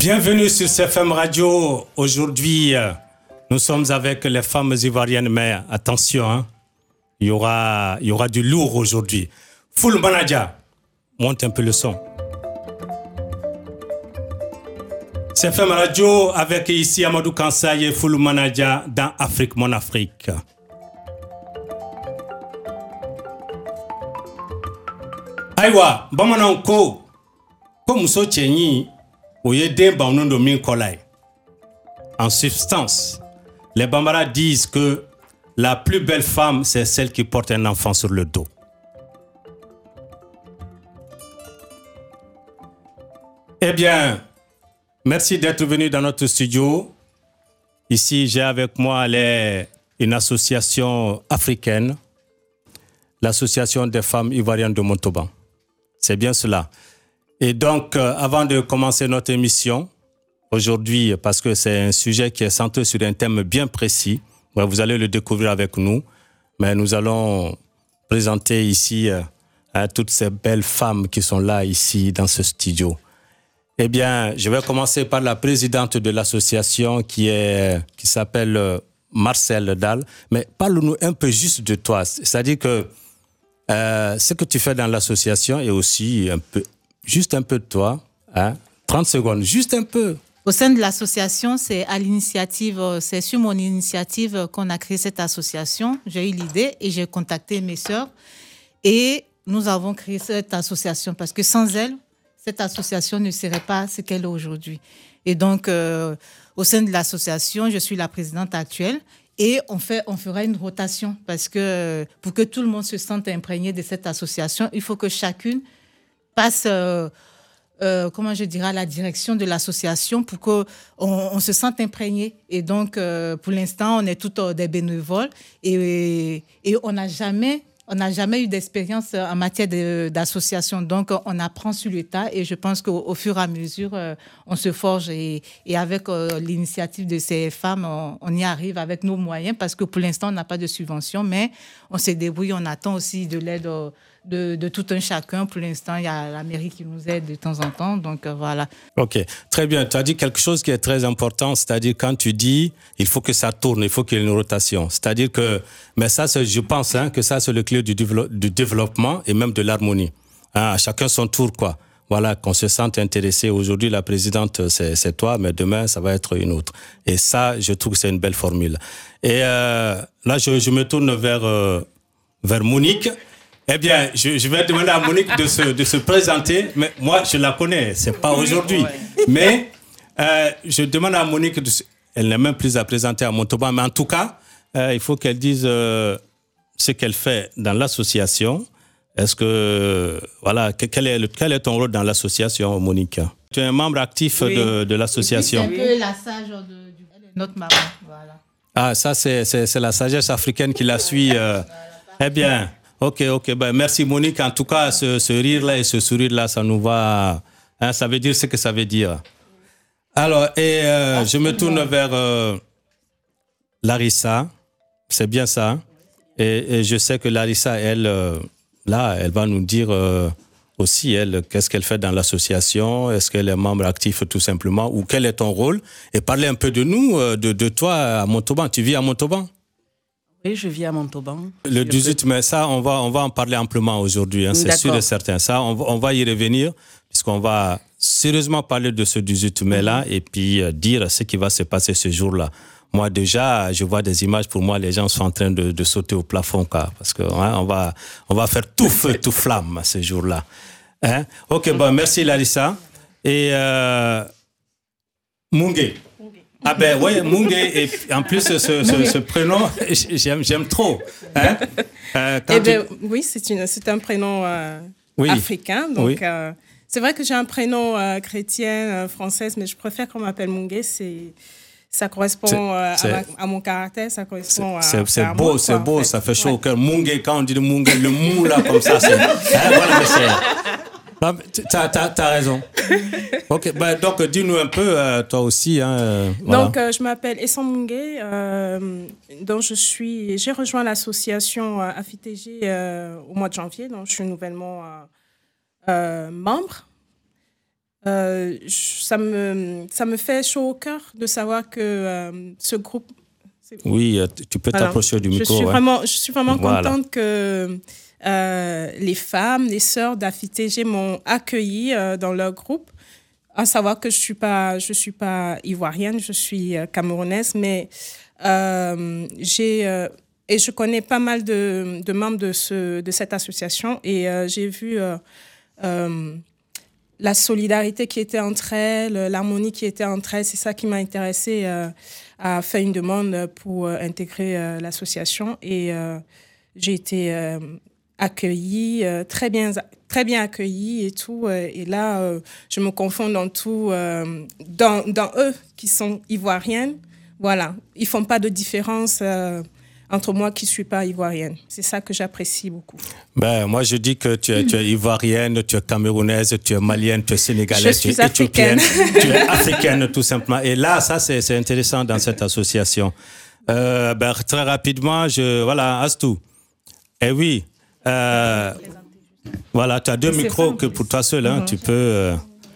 Bienvenue sur CFM Radio. Aujourd'hui, nous sommes avec les femmes ivoiriennes, mais attention, hein, il y aura du lourd aujourd'hui. Full Manager, monte un peu le son. CFM Radio avec ici Amadou Kansaye et Full Manager dans Afrique, mon Afrique. Aïwa, bamanan ko muso chenyi oye den baunondo min kolai. En substance, les Bambara disent que la plus belle femme, c'est celle qui porte un enfant sur le dos. Eh bien, merci d'être venu dans notre studio. Ici, j'ai avec moi une association africaine, l'association des femmes ivoiriennes de Montauban. C'est bien cela. Et donc, avant de commencer notre émission, aujourd'hui, parce que c'est un sujet qui est centré sur un thème bien précis, vous allez le découvrir avec nous, mais nous allons présenter ici toutes ces belles femmes qui sont là, ici, dans ce studio. Eh bien, je vais commencer par la présidente de l'association qui s'appelle Marcel Dalle. Mais parle-nous un peu juste de toi. C'est-à-dire que ce que tu fais dans l'association et aussi juste un peu de toi. 30 secondes, juste un peu. Au sein de l'association, c'est sur mon initiative qu'on a créé cette association. J'ai eu l'idée et j'ai contacté mes sœurs. Et nous avons créé cette association parce que sans elles, cette association ne serait pas ce qu'elle est aujourd'hui. Et donc, au sein de l'association, je suis la présidente actuelle et on fera une rotation parce que pour que tout le monde se sente imprégné de cette association, il faut que chacune passe, à la direction de l'association pour qu'on se sente imprégné. Et donc, pour l'instant, on est toutes des bénévoles et on n'a jamais eu d'expérience en matière d'association. Donc, on apprend sur le tas et je pense qu'au fur et à mesure, on se forge. Et avec l'initiative de ces femmes, on y arrive avec nos moyens parce que pour l'instant, on n'a pas de subvention, mais on se débrouille. On attend aussi de l'aide de tout un chacun. Pour l'instant, il y a la mairie qui nous aide de temps en temps. Donc, voilà. OK. Très bien. Tu as dit quelque chose qui est très important, c'est-à-dire quand tu dis il faut que ça tourne, il faut qu'il y ait une rotation. C'est-à-dire que, mais ça, je pense que ça, c'est le clé du développement et même de l'harmonie. À chacun son tour, quoi. Voilà, qu'on se sente intéressé. Aujourd'hui, la présidente, c'est toi, mais demain, ça va être une autre. Et ça, je trouve que c'est une belle formule. Et là, je me tourne vers Monique. Eh bien, je vais demander à Monique de se présenter. Mais moi, je la connais, c'est pas aujourd'hui. Mais je demande à Monique, elle n'est même plus à présenter à Montauban, mais en tout cas, il faut qu'elle dise ce qu'elle fait dans l'association. Est-ce que, voilà, quel est ton rôle dans l'association, Monique? Tu es un membre actif de l'association. C'est un peu la sage de notre maman, voilà. Ah, ça, c'est la sagesse africaine qui la suit. Eh bien, ok. Ben, merci, Monique. En tout cas, ce rire-là et ce sourire-là, ça nous va... Hein, ça veut dire ce que ça veut dire. Alors, je me tourne vers Larissa. C'est bien ça. Et je sais que Larissa, elle va nous dire aussi, elle, qu'est-ce qu'elle fait dans l'association. Est-ce qu'elle est membre actif tout simplement? Ou quel est ton rôle? Et parler un peu de nous, de toi à Montauban. Tu vis à Montauban? Oui, je vis à Montauban. Le 18 mai, ça, on va en parler amplement aujourd'hui, hein, c'est sûr et certain. Ça, on va y revenir, puisqu'on va sérieusement parler de ce 18 mai-là et puis dire ce qui va se passer ce jour-là. Moi, déjà, je vois des images, pour moi, les gens sont en train de sauter au plafond, quoi, parce que on va faire tout feu, tout flamme ce jour-là. Hein? Ok, bon, merci Larissa. Et Mungé. Ah ben oui, Mungé, et en plus ce prénom, j'aime trop. Hein? Oui, c'est un prénom africain. Donc, c'est vrai que j'ai un prénom chrétien, française, mais je préfère qu'on m'appelle Mungé. Ça correspond à mon caractère, ça correspond à c'est beau, ça fait chaud au cœur. Mungé, quand on dit Mungé, le mou là, comme ça, c'est... voilà, mais c'est... T'as raison. Ok, bah, donc dis-nous un peu, toi aussi. Hein, voilà. Donc, je m'appelle Essan Mungé, dont j'ai rejoint l'association AFITG au mois de janvier, donc je suis nouvellement membre. ça me fait chaud au cœur de savoir que ce groupe... Oui, tu peux t'approcher du micro. Je suis vraiment contente que les femmes, les sœurs d'AFITG m'ont accueillie dans leur groupe. À savoir que je suis pas ivoirienne, je suis camerounaise, mais et je connais pas mal de membres de cette association et j'ai vu la solidarité qui était entre elles, l'harmonie qui était entre elles. C'est ça qui m'a intéressée à faire une demande pour intégrer l'association et j'ai été accueillie, très bien accueillie et tout. Et là, je me confonds dans tout, dans eux qui sont ivoiriennes. Voilà, ils font pas de différence entre moi qui suis pas ivoirienne. C'est ça que j'apprécie beaucoup. Ben, moi, je dis que tu es ivoirienne, tu es camerounaise, tu es malienne, tu es sénégalaise, tu es éthiopienne, tu es africaine tout simplement. Et là, ça, c'est intéressant dans cette association. Très rapidement, voilà, Astou. Eh oui, voilà, tu as 2 micros que pour toi seul, hein, tu peux...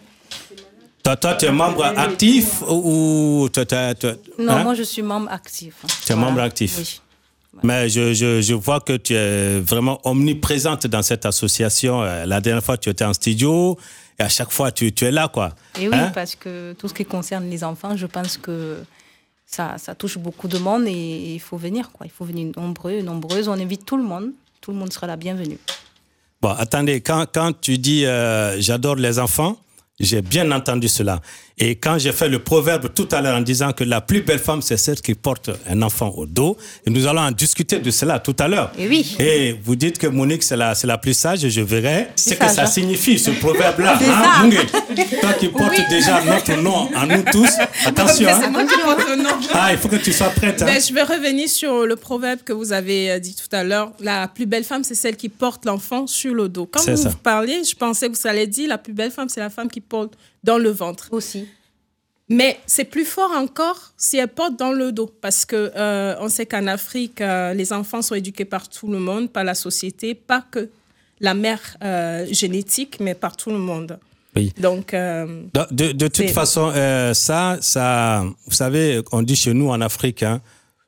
Toi, tu es membre actif ou... Non, moi, je suis membre actif. Tu es membre actif. Oui. Mais je vois que tu es vraiment omniprésente dans cette association. La dernière fois, tu étais en studio et à chaque fois, tu es là, quoi. Et oui, parce que tout ce qui concerne les enfants, je pense que ça touche beaucoup de monde et il faut venir, quoi. Il faut venir nombreuses. On invite tout le monde. Tout le monde sera la bienvenue. Bon, attendez, quand tu dis j'adore les enfants, j'ai bien entendu cela. Et quand j'ai fait le proverbe tout à l'heure en disant que la plus belle femme, c'est celle qui porte un enfant au dos, et nous allons en discuter de cela tout à l'heure. Et oui. Et vous dites que Monique, c'est la plus sage, je verrai ce que ça signifie, ce proverbe-là. C'est hein, Mungé, toi qui portes déjà notre nom à nous tous, attention. Hein. Il faut que tu sois prête. Hein. Je vais revenir sur le proverbe que vous avez dit tout à l'heure. La plus belle femme, c'est celle qui porte l'enfant sur le dos. Quand vous parliez, je pensais que vous allez dire la plus belle femme, c'est la femme qui porte dans le ventre. Aussi. Mais c'est plus fort encore si elle porte dans le dos. Parce que on sait qu'en Afrique, les enfants sont éduqués par tout le monde, par la société, pas que la mère génétique, mais par tout le monde. Oui. Donc, de toute façon, ça, vous savez, on dit chez nous en Afrique, hein,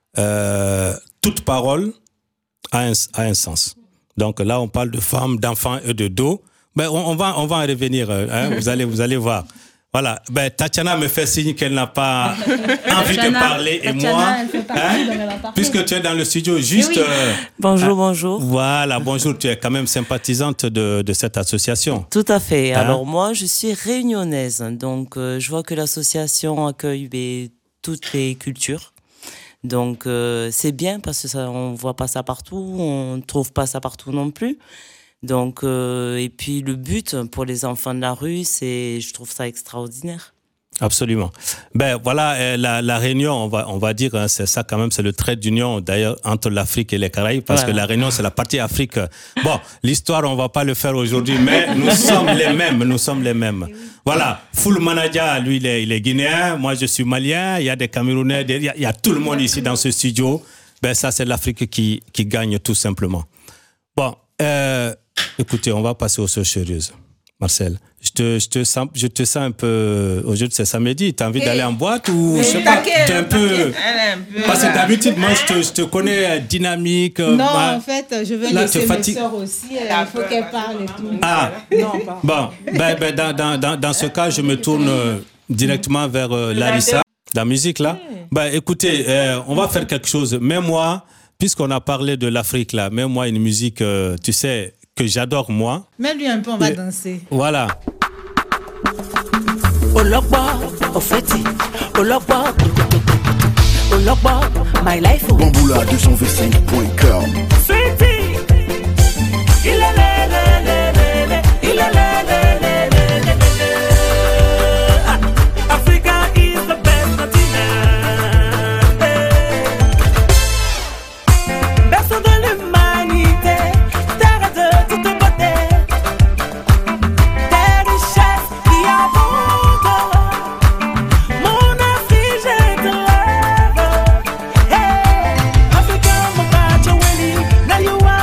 toute parole a un sens. Donc là, on parle de femmes, d'enfants et de dos. Ben, on va en revenir, hein, vous allez voir. Voilà, ben, Tatiana me fait signe qu'elle n'a pas envie de parler et moi, puisque tu es dans le studio, juste... Bonjour. Voilà, bonjour, tu es quand même sympathisante de cette association. Tout à fait. Alors moi, je suis réunionnaise, donc je vois que l'association accueille toutes les cultures. Donc c'est bien parce que on voit pas ça partout, on trouve pas ça partout non plus. Donc, et puis le but pour les enfants de la rue, je trouve ça extraordinaire. Absolument. Ben voilà, la Réunion, on va dire, hein, c'est ça quand même, c'est le trait d'union d'ailleurs entre l'Afrique et les Caraïbes, parce que la Réunion c'est la partie Afrique. Bon, l'histoire on va pas le faire aujourd'hui, mais nous sommes les mêmes. Voilà, Foul Manadia, lui il est guinéen, moi je suis malien, il y a des Camerounais, il y a tout le monde ici dans ce studio. Ben ça c'est l'Afrique qui gagne tout simplement. Bon. Écoutez, on va passer aux choses sérieuses. Marcel, je te sens un peu... Aujourd'hui, c'est samedi. Tu as envie d'aller en boîte ou... Je sais pas, tu es un peu... Parce que d'habitude, moi, je te connais dynamique. Non, en fait, je veux laisser mes sœurs aussi. Il faut qu'elles parlent et tout. Ah, non, bon. Dans ce cas, je me tourne directement vers Larissa. La musique, là. Écoutez, on va faire quelque chose. Même moi... Puisqu'on a parlé de l'Afrique, là, mets-moi une musique, tu sais, que j'adore, moi. Mets-lui un peu, on va danser. Voilà. Olokba, Ofeti, Olokba, My Life. Bamboula 225.com. Ofeti, Africa is the best continent. Berceau de l'humanité, terre de toute beauté, des richesses qui abondent. Mon Afrique, je te lève. Hey, Africa, mon bateau, now you are.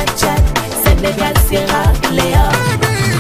Chad, Sénégal, Sierra Leone.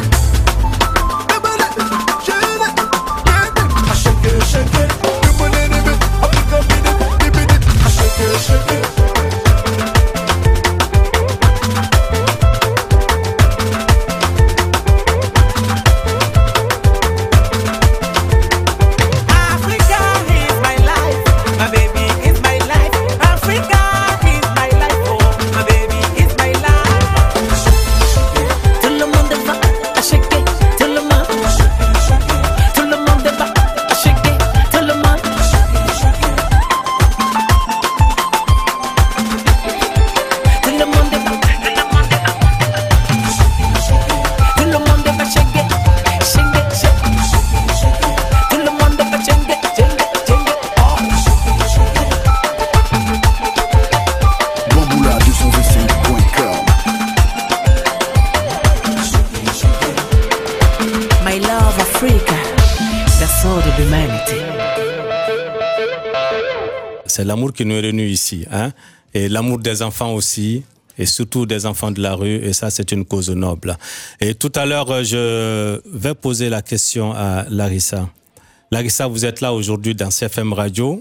C'est l'amour qui nous réunit ici, hein? Et l'amour des enfants aussi, et surtout des enfants de la rue, et ça c'est une cause noble. Et tout à l'heure, je vais poser la question à Larissa. Larissa, vous êtes là aujourd'hui dans CFM Radio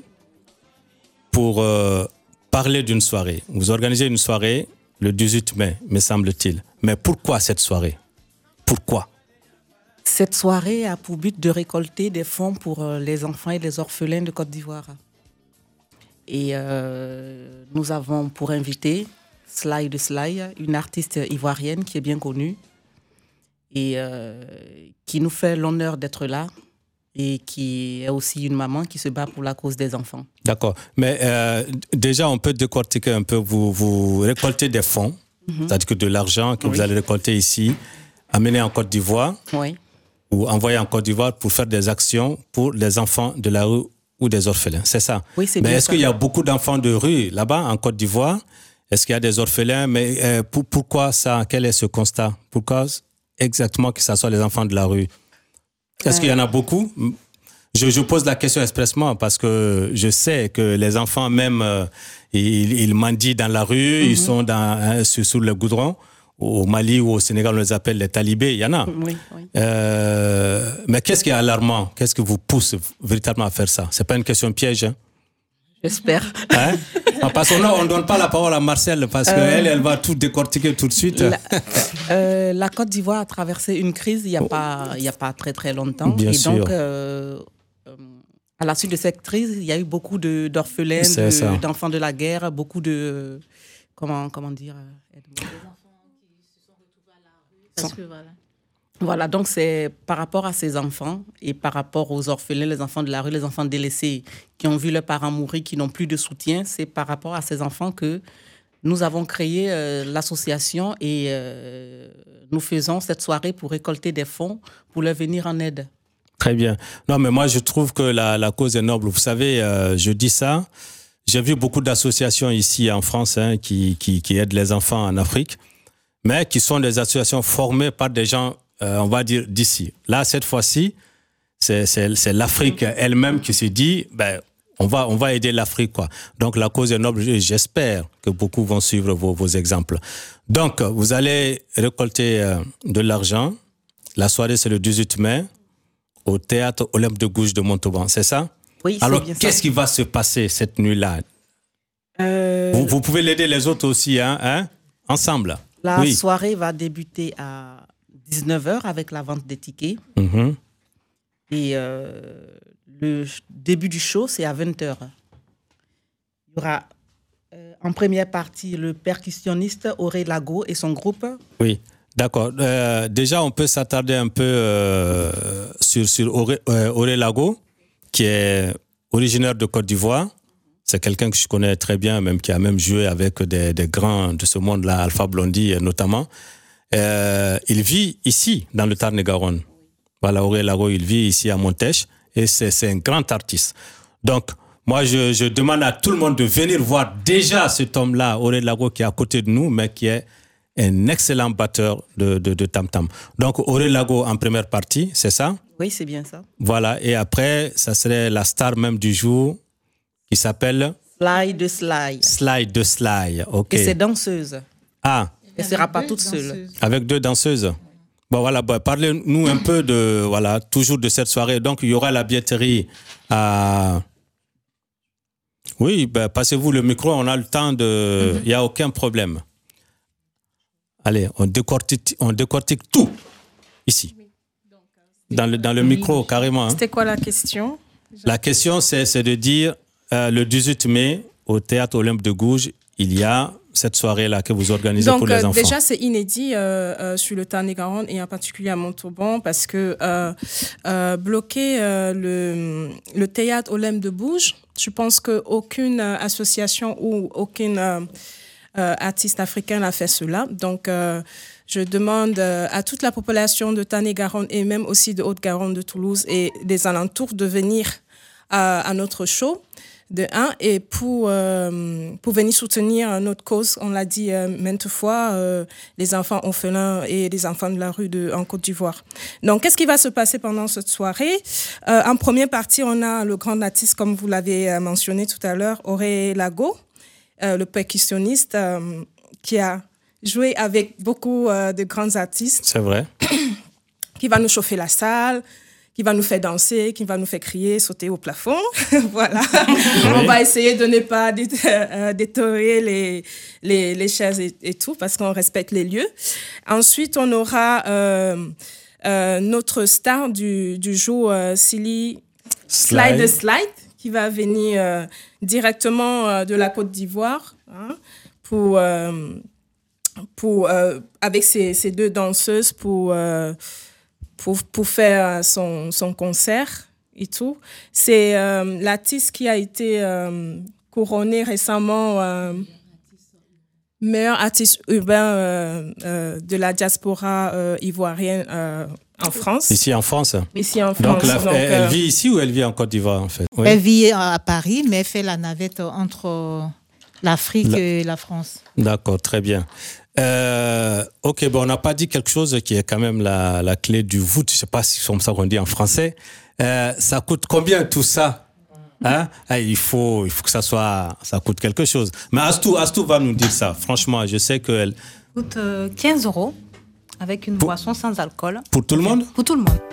pour parler d'une soirée. Vous organisez une soirée le 18 mai, me semble-t-il. Mais pourquoi cette soirée? Pourquoi? Cette soirée a pour but de récolter des fonds pour les enfants et les orphelins de Côte d'Ivoire. Et nous avons pour invité Sly de Sly, une artiste ivoirienne qui est bien connue et qui nous fait l'honneur d'être là et qui est aussi une maman qui se bat pour la cause des enfants. D'accord. Mais déjà, on peut décortiquer un peu. Vous récoltez des fonds, c'est-à-dire que de l'argent que vous allez récolter ici, amener en Côte d'Ivoire ou envoyer en Côte d'Ivoire pour faire des actions pour les enfants de la rue ou des orphelins, c'est ça? Oui, c'est bien. Mais est-ce qu'il y a ça. beaucoup d'enfants de rue là-bas en Côte d'Ivoire? Est-ce qu'il y a des orphelins? Mais pourquoi ça? Quel est ce constat? Pourquoi exactement que ce soit les enfants de la rue? Est-ce qu'il y en a beaucoup? Je pose la question expressement parce que je sais que les enfants même, ils mendient dans la rue, ils sont sous le goudron. Au Mali ou au Sénégal, on les appelle les talibés, il y en a. Oui. Mais qu'est-ce qui est alarmant? Qu'est-ce qui vous pousse véritablement à faire ça? C'est pas une question piège, hein? J'espère. Hein? Parce qu'on ne donne pas la parole à Marcel parce qu'elle va tout décortiquer tout de suite. La Côte d'Ivoire a traversé une crise il n'y a pas très très longtemps. Bien sûr. Donc, à la suite de cette crise, il y a eu beaucoup d'orphelins, d'enfants de la guerre, beaucoup de... Comment dire Parce que Voilà, donc c'est par rapport à ces enfants et par rapport aux orphelins, les enfants de la rue, les enfants délaissés qui ont vu leurs parents mourir, qui n'ont plus de soutien, c'est par rapport à ces enfants que nous avons créé l'association et nous faisons cette soirée pour récolter des fonds pour leur venir en aide. Très bien. Non, mais moi, je trouve que la cause est noble. Vous savez, je dis ça. J'ai vu beaucoup d'associations ici en France qui aident les enfants en Afrique, mais qui sont des associations formées par des gens, on va dire, d'ici. Là, cette fois-ci, c'est l'Afrique elle-même qui se dit, on va aider l'Afrique, quoi. Donc, la cause est noble et j'espère que beaucoup vont suivre vos exemples. Donc, vous allez récolter de l'argent. La soirée, c'est le 18 mai au Théâtre Olympe de Gouges de Montauban, c'est ça? Oui, c'est Alors, bien ça. qu'est-ce qui va se passer cette nuit-là? Vous pouvez l'aider les autres aussi, hein? Ensemble. La soirée va débuter à 19h avec la vente des tickets. Et le début du show, c'est à 20h. Il y aura en première partie le percussionniste Auré Lago et son groupe. Oui, d'accord. Déjà, on peut s'attarder un peu sur Auré Lago, qui est originaire de Côte d'Ivoire. C'est quelqu'un que je connais très bien, même qui a même joué avec des grands de ce monde-là, Alpha Blondy notamment. Il vit ici, dans le Tarn-et-Garonne. Voilà, Auré Lago, il vit ici à Montèche et c'est un grand artiste. Donc, moi, je demande à tout le monde de venir voir déjà cet homme-là, Auré Lago, qui est à côté de nous, mais qui est un excellent batteur de tam-tam. Donc, Auré Lago en première partie, c'est ça? Oui, c'est bien ça. Voilà, et après, ça serait la star même du jour, qui s'appelle Sly de Sly. Sly de Sly, ok. Et c'est danseuse. Ah, Elle ne sera pas toute seule. Avec 2 danseuses. Bon, voilà, parlez-nous un peu toujours de cette soirée. Donc, il y aura la billetterie à... Oui, passez-vous le micro, on a le temps de... Il n'y a aucun problème. Allez, on décortique tout ici. Dans le micro, carrément. C'était quoi la question? La question, c'est de dire, le 18 mai, au Théâtre Olympe de Gouges, il y a cette soirée-là que vous organisez pour les enfants. Donc, déjà, c'est inédit sur le Tarn-et-Garonne et en particulier à Montauban parce que bloquer le Théâtre Olympe de Gouges, je pense qu'aucune association ou aucun artiste africain n'a fait cela. Donc, je demande à toute la population de Tarn-et-Garonne et même aussi de Haute-Garonne, de Toulouse et des alentours de venir à notre show. De un, et pour venir soutenir notre cause, on l'a dit maintes fois, les enfants orphelins et les enfants de la rue en Côte d'Ivoire. Donc, qu'est-ce qui va se passer pendant cette soirée? En première partie, on a le grand artiste, comme vous l'avez mentionné tout à l'heure, Auré Lago, le percussionniste qui a joué avec beaucoup de grands artistes. C'est vrai. Qui va nous chauffer la salle, qui va nous faire danser, qui va nous faire crier, sauter au plafond. Voilà. Oui. On va essayer de ne pas détériorer les chaises et tout, parce qu'on respecte les lieux. Ensuite, on aura notre star du jour, Silly Slide, qui va venir directement de la Côte d'Ivoire avec ses 2 danseuses pour faire son concert et tout. C'est l'artiste qui a été couronné récemment meilleur artiste urbain de la diaspora ivoirienne en France. Ici en France? Ici en France. Donc, elle vit ici ou elle vit en Côte d'Ivoire en fait? Oui. Elle vit à Paris, mais elle fait la navette entre l'Afrique et la France. D'accord, très bien. Ok, on n'a pas dit quelque chose qui est quand même la clé du voûte. Je ne sais pas si c'est comme ça qu'on dit en français. Ça coûte combien tout ça? Hein? Il faut que ça coûte quelque chose. Mais Astou va nous dire ça. Franchement, je sais qu'elle... Ça coûte 15 € avec une boisson sans alcool. Pour tout le monde? Pour tout le monde.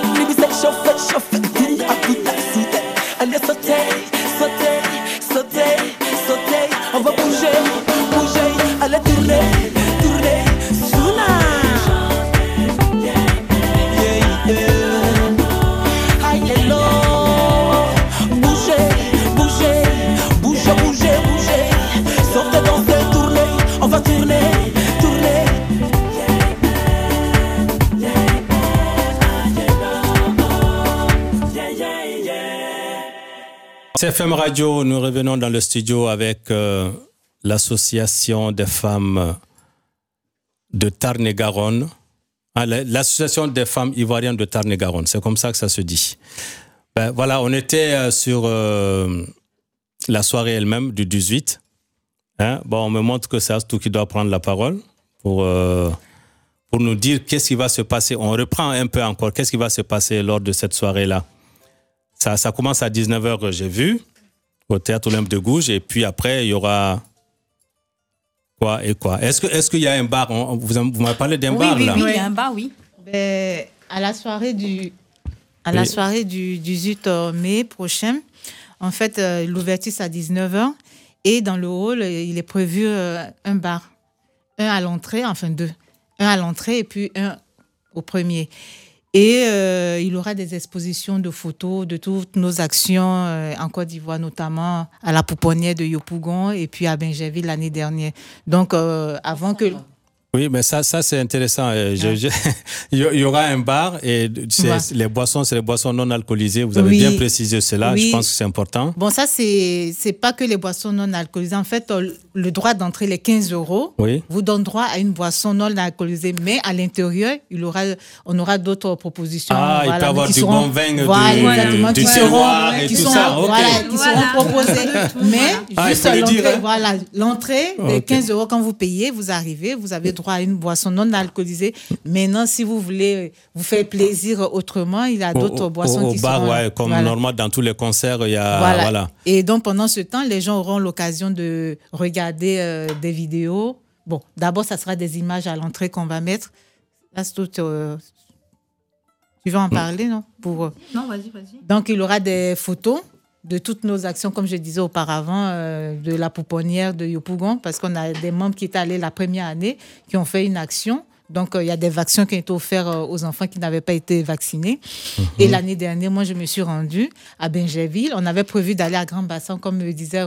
Libisé, chauffé, chauffé, goût à goût, sauté. Allez sauter, sauter, sauter, sauter. On va bouger, bouger, allez tourner, tourner. Souna. Yeah, yeah. Aïe, hello. Bouger, bouger, bouger, bouger, bouger. Sortez, danser, tourner. On va tourner, tourner. CFM Radio, nous revenons dans le studio avec l'association des femmes de Tarn-et-Garonne. L'association des femmes ivoiriennes de Tarn-et-Garonne, c'est comme ça que ça se dit. Ben, voilà, on était sur la soirée elle-même du 18. Hein? Bon, on me montre que c'est Astou qui doit prendre la parole pour nous dire qu'est-ce qui va se passer. On reprend un peu encore. Qu'est-ce qui va se passer lors de cette soirée-là? Ça commence à 19h, j'ai vu, au Théâtre Olympe de Gouges. Et puis après, il y aura quoi et quoi. Est-ce qu'il y a un bar? Vous m'avez parlé d'un bar, là? Oui, il y a un bar, oui. Ben, à la soirée du 18 mai prochain, en fait, l'ouverture c'est à 19h. Et dans le hall, il est prévu un bar. Un à l'entrée, enfin deux. Un à l'entrée et puis un au premier. Et il y aura des expositions de photos de toutes nos actions en Côte d'Ivoire, notamment à la pouponnière de Yopougon et puis à Benjerville l'année dernière. Donc, avant que... Oui, mais ça c'est intéressant. Il y aura un bar et les boissons, c'est les boissons non alcoolisées. Vous avez bien précisé cela. Oui. Je pense que c'est important. Bon, ça, c'est pas que les boissons non alcoolisées. En fait, le droit d'entrée, les 15 € vous donne droit à une boisson non alcoolisée. Mais à l'intérieur, on aura d'autres propositions. Ah, il peut y avoir du bon vin, du terroir et tout ça. Qui seront proposés. Mais juste l'entrée, les 15 € quand vous payez, vous arrivez, vous avez droit à une boisson non alcoolisée. Maintenant, si vous voulez vous faire plaisir autrement, il y a d'autres boissons qui sont... Au bar, comme normalement dans tous les concerts, il y a... Voilà. Et donc, pendant ce temps, les gens auront l'occasion de regarder des vidéos. Bon, d'abord, ça sera des images à l'entrée qu'on va mettre. Là, c'est tout... Tu veux en parler, non? Non, vas-y. Donc, il y aura des photos de toutes nos actions, comme je disais auparavant, de la pouponnière de Yopougon, parce qu'on a des membres qui étaient allés la première année, qui ont fait une action. Donc, il y a des vaccins qui ont été offerts aux enfants qui n'avaient pas été vaccinés. Et l'année dernière, moi, je me suis rendue à Benjerville. On avait prévu d'aller à Grand Bassin, comme me disait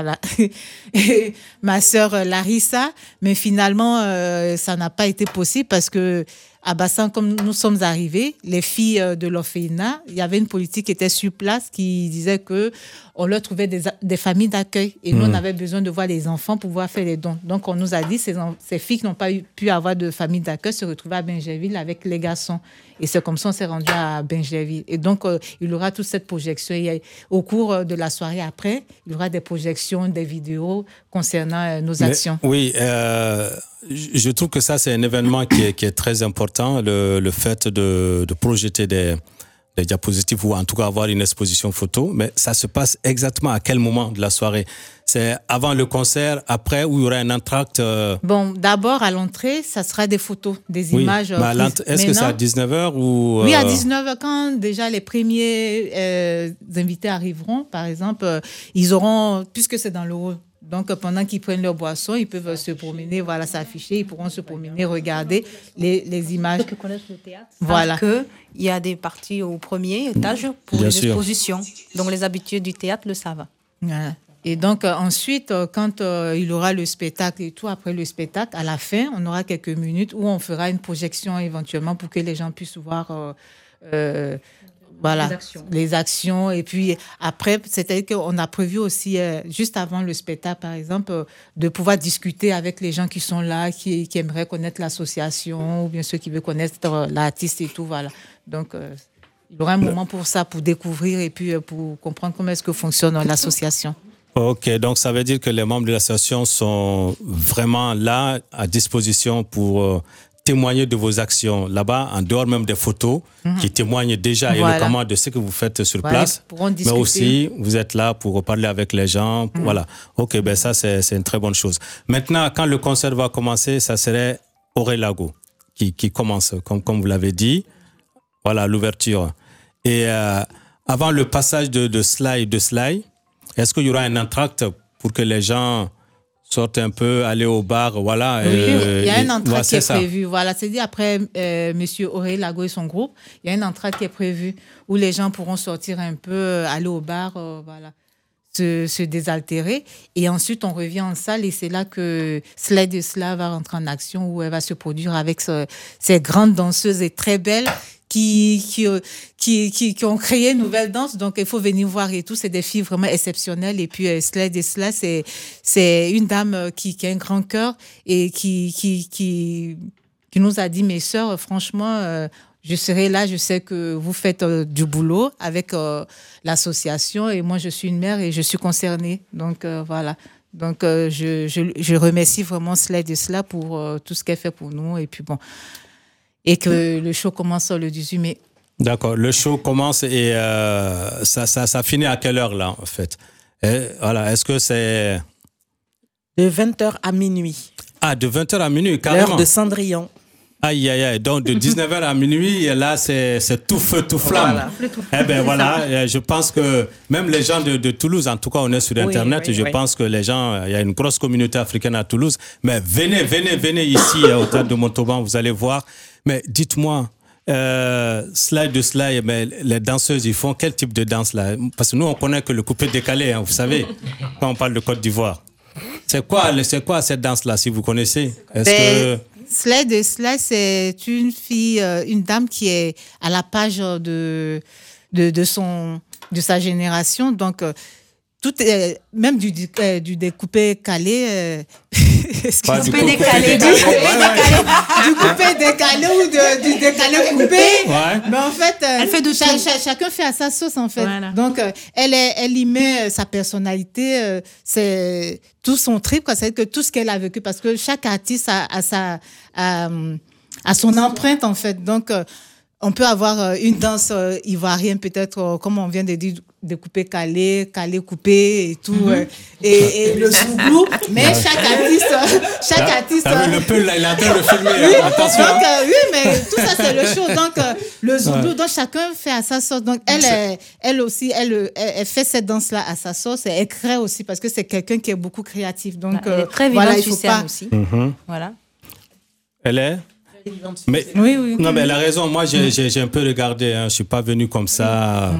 ma sœur Larissa. Mais finalement, ça n'a pas été possible parce que à Bassin, comme nous sommes arrivés, les filles de l'orphelinat, il y avait une politique qui était sur place qui disait qu'on leur trouvait des familles d'accueil. Et nous, on avait besoin de voir les enfants pour pouvoir faire les dons. Donc, on nous a dit que ces filles qui n'ont pas pu avoir de famille d'accueil se retrouvaient à Benjerville avec les garçons. Et c'est comme ça qu'on s'est rendu à Benjerville. Et donc, il y aura toute cette projection. Au cours de la soirée après, il y aura des projections, des vidéos concernant nos actions. Oui, je trouve que ça, c'est un événement qui est très important, le fait de projeter des diapositives ou en tout cas avoir une exposition photo. Mais ça se passe exactement à quel moment de la soirée? C'est avant le concert, après, où il y aura un entracte? Bon, d'abord, à l'entrée, ça sera des photos, des images. Est-ce que c'est à 19h ou... Oui, à 19h, quand déjà les premiers invités arriveront, par exemple, ils auront, puisque c'est dans le hall, donc pendant qu'ils prennent leur boisson, ils peuvent se promener, s'afficher, ils pourront se promener, regarder les images. Ceux qui connaissent le théâtre, voilà. Il y a des parties au premier étage pour les expositions. Donc les habitués du théâtre le savent. Voilà. Et donc, ensuite, quand il y aura le spectacle et tout, après le spectacle, à la fin, on aura quelques minutes où on fera une projection éventuellement pour que les gens puissent voir les actions. Et puis, après, c'est-à-dire qu'on a prévu aussi, juste avant le spectacle, par exemple, de pouvoir discuter avec les gens qui sont là, qui aimeraient connaître l'association, ou bien ceux qui veulent connaître l'artiste et tout, voilà. Donc, il y aura un moment pour ça, pour découvrir et puis pour comprendre comment est-ce que fonctionne l'association. Ok, donc ça veut dire que les membres de l'association sont vraiment là, à disposition pour témoigner de vos actions là-bas, en dehors même des photos qui témoignent déjà éloquemment de ce que vous faites sur place. Mais aussi, vous êtes là pour parler avec les gens. Voilà. Ok, ben ça, c'est une très bonne chose. Maintenant, quand le concert va commencer, ça serait Aurelago qui commence, comme vous l'avez dit. Voilà, l'ouverture. Et avant le passage de Sly, est-ce qu'il y aura un entracte pour que les gens sortent un peu, aller au bar, voilà. Oui, il y a un entracte qui est prévu. Voilà, c'est-à-dire après Monsieur Aurélie Lago et son groupe, il y a un entracte qui est prévu où les gens pourront sortir un peu, aller au bar, voilà, se désaltérer. Et ensuite, on revient en salle et c'est là que Sly de Sla va rentrer en action où elle va se produire avec ces grandes danseuses et très belles qui ont créé une nouvelle danse. Donc, il faut venir voir et tout. C'est des filles vraiment exceptionnelles. Et puis, Sly de Sla, c'est une dame qui a un grand cœur et qui nous a dit, mes sœurs, franchement, je serai là, je sais que vous faites du boulot avec l'association et moi, je suis une mère et je suis concernée. Donc, voilà. Donc, je remercie vraiment Sly de Sla pour tout ce qu'elle fait pour nous. Et puis, bon, et que le show commence le 18 mai. D'accord, le show commence et ça finit à quelle heure, là, en fait? Et, voilà, est-ce que c'est... De 20h à minuit. Ah, de 20h à minuit, carrément. L'heure de Cendrillon. Aïe, aïe, aïe. Donc, de 19h à minuit, et là, c'est tout feu, tout flamme. Voilà. Eh bien, voilà, je pense que même les gens de Toulouse, en tout cas, on est sur Internet, je pense que les gens, il y a une grosse communauté africaine à Toulouse. Mais venez ici, au Théâtre de Montauban, vous allez voir. Mais dites-moi, Sly, mais les danseuses, ils font quel type de danse, là? Parce que nous, on connaît que le coupé décalé, hein, vous savez, quand on parle de Côte d'Ivoire. C'est quoi cette danse-là, si vous connaissez? Sly de Sly, c'est une fille, une dame qui est à la page de sa génération. Donc, tout est, même du découpé calé. Du coupé décalé ou du décalé coupé. Ouais. Mais en fait, elle fait de chacun fait à sa sauce, en fait. Voilà. Donc, elle y met sa personnalité, c'est tout son trip, quoi. C'est que tout ce qu'elle a vécu, parce que chaque artiste a son empreinte, en fait. Donc, on peut avoir une danse ivoirienne, peut-être, comme on vient de dire, découpé calé coupé et tout, et le zouglou. Mais chaque artiste. Le peu, il a bien le filmer, oui, attention. Donc, oui, mais tout ça, c'est le show. Donc, le zouglou, donc chacun fait à sa sauce. Donc, elle aussi, elle fait cette danse-là à sa sauce et elle crée aussi parce que c'est quelqu'un qui est beaucoup créatif. Donc, elle est très vivante, voilà, il faut pas... aussi. Voilà. Elle est... Mais, oui. Non, mais elle a raison. Moi, j'ai un peu regardé. Hein. Je ne suis pas venu comme ça.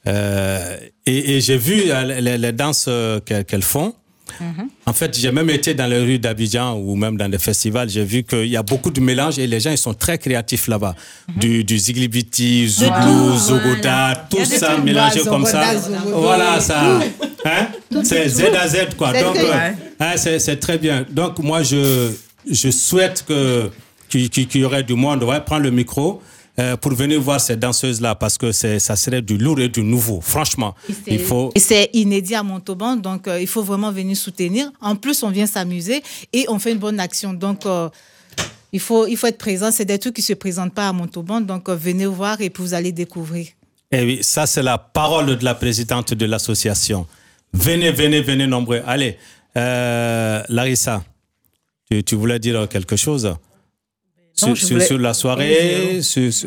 Et j'ai vu les danses qu'elles font. En fait, j'ai même été dans les rues d'Abidjan ou même dans des festivals. J'ai vu qu'il y a beaucoup de mélanges et les gens, ils sont très créatifs là-bas. Du ziglibiti, zouglou, zogoda, tout ça mélangé comme ça. Voilà, ça. Hein? C'est Z à Z, quoi. Donc, c'est très bien. Donc, moi, je souhaite qu'il y aurait du monde. On va prendre le micro pour venir voir ces danseuses-là parce que ça serait du lourd et du nouveau. Franchement, et c'est inédit à Montauban, donc il faut vraiment venir soutenir. En plus, on vient s'amuser et on fait une bonne action. Donc, il faut être présent. C'est des trucs qui ne se présentent pas à Montauban, donc venez voir et puis vous allez découvrir. Et oui, ça, c'est la parole de la présidente de l'association. Venez nombreux. Allez, Larissa, tu voulais dire quelque chose? Non, sur la soirée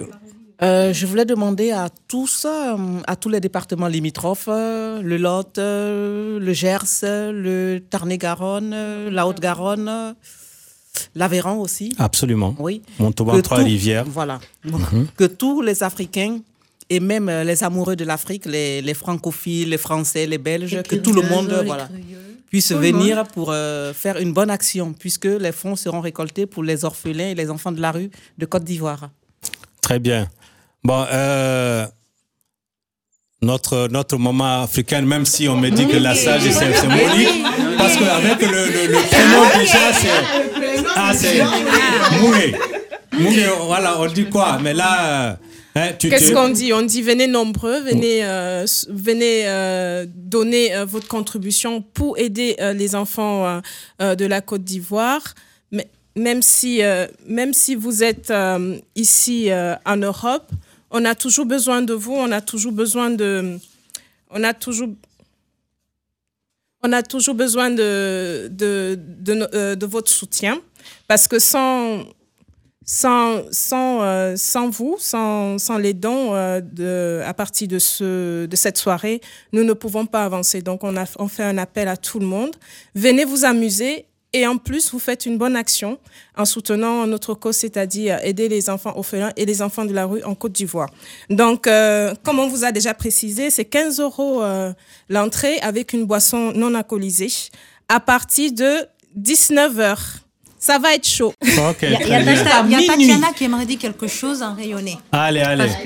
je voulais demander à tous les départements limitrophes, le Lot, le Gers, le Tarn-et-Garonne, la Haute-Garonne, l'Aveyron aussi. Absolument. Oui. Montauban, Trois-Rivières. Voilà. Que tous les Africains et même les amoureux de l'Afrique, les francophiles, les Français, les Belges, que tout le monde puisse venir pour faire une bonne action, puisque les fonds seront récoltés pour les orphelins et les enfants de la rue de Côte d'Ivoire. Très bien. Bon, notre maman africaine, même si on me dit que la sage, c'est Monique, parce qu'avec le prénom déjà, c'est Moué. Moué, voilà, on dit quoi? Mais là... Qu'est-ce qu'on dit? On dit venez nombreux, venez donner votre contribution pour aider les enfants de la Côte d'Ivoire. Mais même si vous êtes ici en Europe, on a toujours besoin de vous, on a toujours besoin de votre soutien, parce que sans sans vous, sans les dons à partir de cette soirée, nous ne pouvons pas avancer. Donc, on fait un appel à tout le monde. Venez vous amuser. Et en plus, vous faites une bonne action en soutenant notre cause, c'est-à-dire aider les enfants orphelins et les enfants de la rue en Côte d'Ivoire. Donc, comme on vous a déjà précisé, c'est 15 € l'entrée avec une boisson non alcoolisée à partir de 19h. Ça va être chaud. Okay, il y a Tatiana qui aimerait dire quelque chose en rayonné. Allez.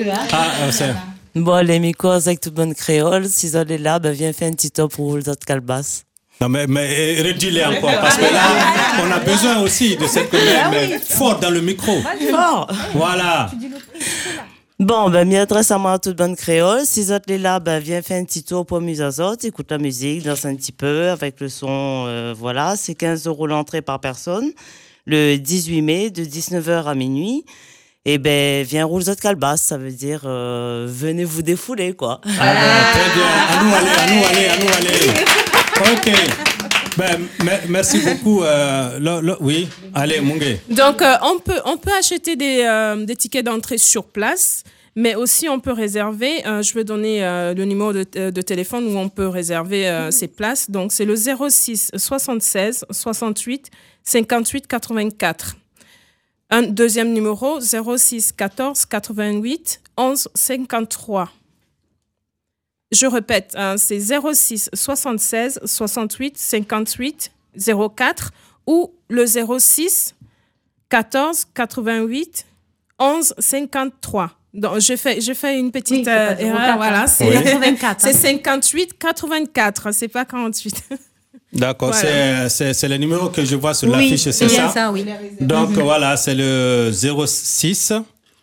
Bon, les micros avec toute bonne créole, si on est là, viens faire un petit top pour les autres calbasses. Non, mais redis-les encore, parce que là, on a besoin aussi de cette commune, mais fort dans le micro. Fort. Voilà. Bon, m'y adresse à moi toute bonne créole. Si vous êtes là, viens faire un petit tour pour m'amuser, écoute la musique, danse un petit peu avec le son, voilà. C'est 15 € l'entrée par personne, le 18 mai, de 19h à minuit. Et viens rouler autres calbasses, ça veut dire venez vous défouler, quoi. Très bien. À nous aller. Ok. Merci beaucoup. Oui, allez, Mungé. Donc, on peut acheter des tickets d'entrée sur place, mais aussi on peut réserver. Je vais donner le numéro de téléphone où on peut réserver ces places. Donc, c'est le 06 76 68 58 84. Un deuxième numéro, 06 14 88 11 53. Je répète, c'est 06 76 68 58 04 ou le 06 14 88 11 53. Donc, je fais une petite erreur. Voilà, c'est 84. C'est 58 84, c'est pas 48. D'accord, voilà. C'est le numéro que je vois sur l'affiche, c'est ça? Oui. Donc voilà, c'est le 06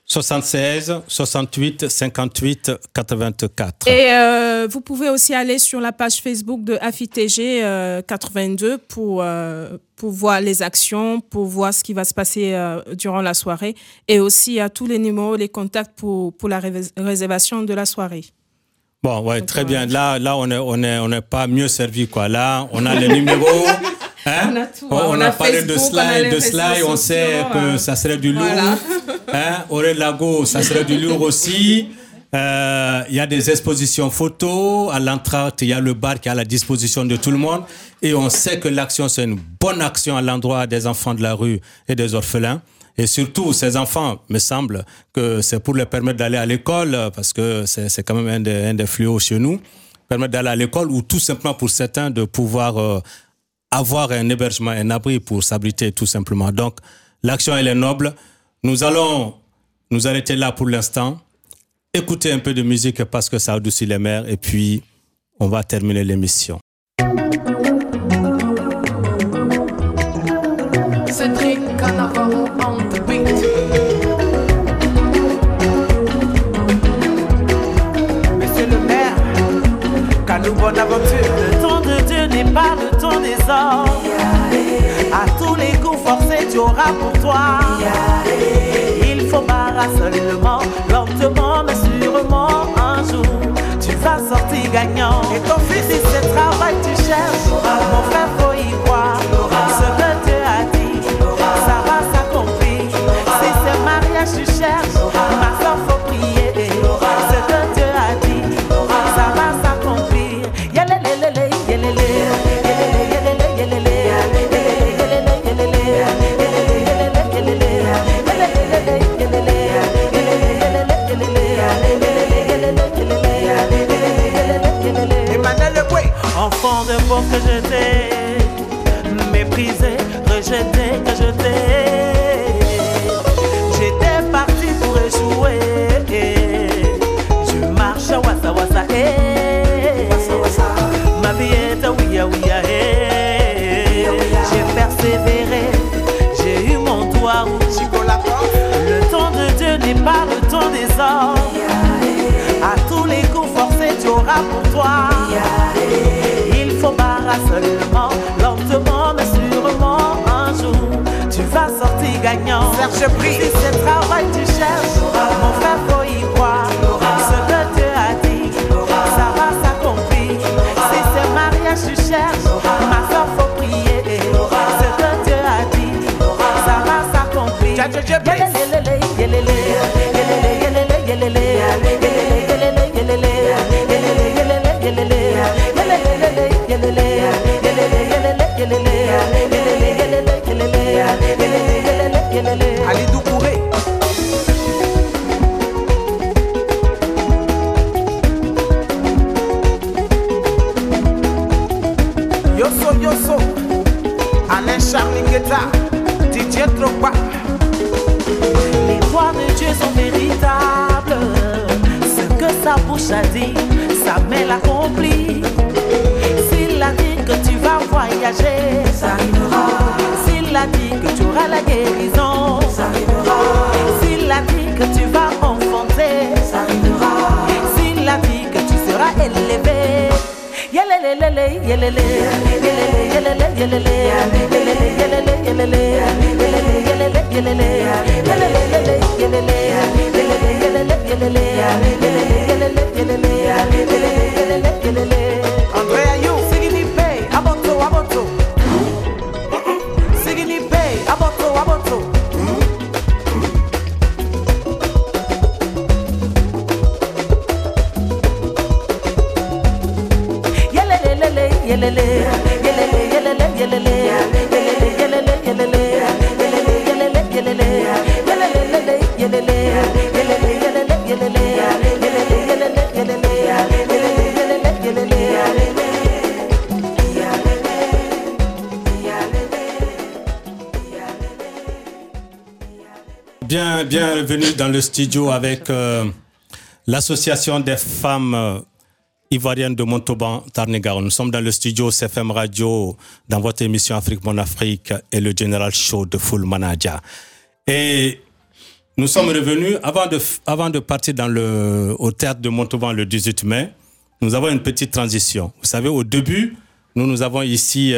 76 68 58 84. Et vous pouvez aussi aller sur la page Facebook de AFITG 82 pour voir les actions, pour voir ce qui va se passer durant la soirée, et aussi à tous les numéros, les contacts pour la réservation de la soirée. Bon, ouais, très bien. Là, on n'est pas mieux servi, quoi. Là, on a les numéros. Hein? On a parlé de slide, on sait que ça serait du lourd. Voilà. Aurel Lago, ça serait du lourd aussi. Il y a des expositions photos. À l'entrée, il y a le bar qui est à la disposition de tout le monde. Et on sait que l'action, c'est une bonne action à l'endroit des enfants de la rue et des orphelins. Et surtout, ces enfants, me semble que c'est pour leur permettre d'aller à l'école, parce que c'est quand même un des fléaux chez nous, permettre d'aller à l'école, ou tout simplement pour certains de pouvoir avoir un hébergement, un abri pour s'abriter tout simplement. Donc, l'action, elle est noble. Nous allons nous arrêter là pour l'instant, écouter un peu de musique parce que ça adoucit les mers, et puis on va terminer l'émission. Bonne aventure. Le temps de Dieu n'est pas le temps des hommes. À tous les coups forcés, tu auras pour toi. Il faut barrer seulement, lentement mais sûrement. Un jour, tu vas sortir gagnant. Et ton fils, si c'est le travail tu cherches, mon frère, faut y croire. Ce que Dieu a dit, ça va s'accomplir. Si c'est mariage tu cherches, ma soeur, faut prier. Ce que Dieu a dit, ça va s'accomplir. Enfant de pauvre que je t'ai méprisé, rejeté, que je t'ai. J'étais parti pour échouer. Je marche à wassa wassa, ma vie est à ouya ouya, j'ai persévéré, j'ai eu mon doigt rouge. Le temps de Dieu n'est pas le temps des hommes. À tous les coups forcés, tu auras pour toi. Il faut barrer seulement, lentement mais sûrement. Un jour, tu vas sortir gagnant. Serge Pris, si c'est le travail tu cherches, mon frère, faut y croire. Ce que Dieu a dit, ça va s'accomplir. Si c'est mariage tu cherches, ma soeur, faut prier. Ce que Dieu a dit, ça va s'accomplir. d'état, Didier Drogba. Les voix de Dieu sont véritables. Ce que sa bouche a dit, sa main l'accomplit. S'il a dit que tu vas voyager, ça arrivera. S'il a dit que tu auras la guérison, ça arrivera. S'il a dit que tu vas enfanter, ça arrivera. S'il a dit que tu seras élevé, yelelelele, yelele, yelele, yelele, yelele, yelele, yelele, yelele, yelele, André Ayou, Sigini Pay, Aboto, Aboto. Sigini Pay, Aboto, Aboto. Yelele, yelele, yelele, yelele, yelele, Bienvenue dans le studio avec l'association des femmes ivoiriennes de Montauban, Tarn-et-Garonne. Nous sommes dans le studio CFM Radio, dans votre émission Afrique Mon Afrique et le General Show de Full Manager. Et nous sommes revenus, avant de partir au théâtre de Montauban le 18 mai, nous avons une petite transition. Vous savez, au début, nous avons ici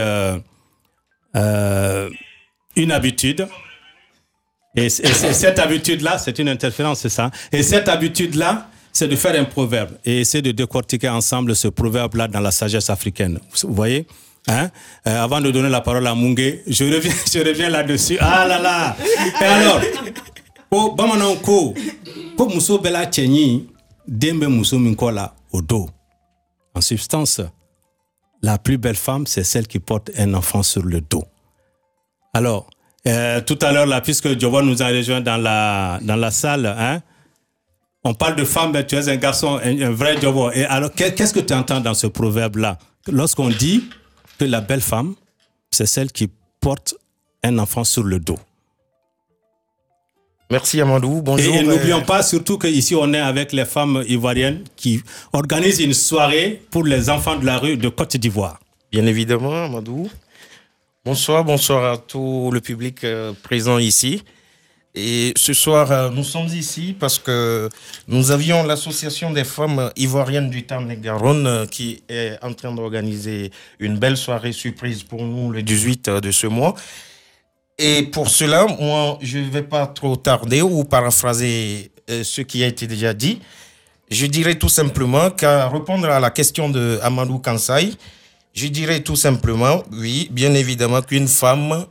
une habitude. Et cette habitude-là, c'est une interférence, c'est ça. Et cette habitude-là, c'est de faire un proverbe et essayer de décortiquer ensemble ce proverbe-là dans la sagesse africaine. Vous voyez, hein? Avant de donner la parole à Mungué, je reviens là-dessus. Ah là là. Et alors, oh, bamananko, ko muso bela tchenyi, dembe muso minkola odo. En substance, la plus belle femme, c'est celle qui porte un enfant sur le dos. Alors, tout à l'heure, là, puisque Jovan nous a rejoint dans la salle, hein, on parle de femme, mais tu es un garçon, un vrai Jovan. Et alors, qu'est-ce que tu entends dans ce proverbe-là? Lorsqu'on dit que la belle femme, c'est celle qui porte un enfant sur le dos. Merci Amadou, bonjour. Et n'oublions pas surtout qu'ici, on est avec les femmes ivoiriennes qui organisent une soirée pour les enfants de la rue de Côte d'Ivoire. Bien évidemment, Amadou. Bonsoir à tout le public présent ici. Et ce soir, nous sommes ici parce que nous avions l'association des femmes ivoiriennes du Tarn-et-Garonne qui est en train d'organiser une belle soirée surprise pour nous le 18 de ce mois. Et pour cela, moi, je ne vais pas trop tarder ou paraphraser ce qui a été déjà dit. Je dirais tout simplement qu'à répondre à la question de Amadou Kansai, je dirais tout simplement, oui, bien évidemment qu'une femme,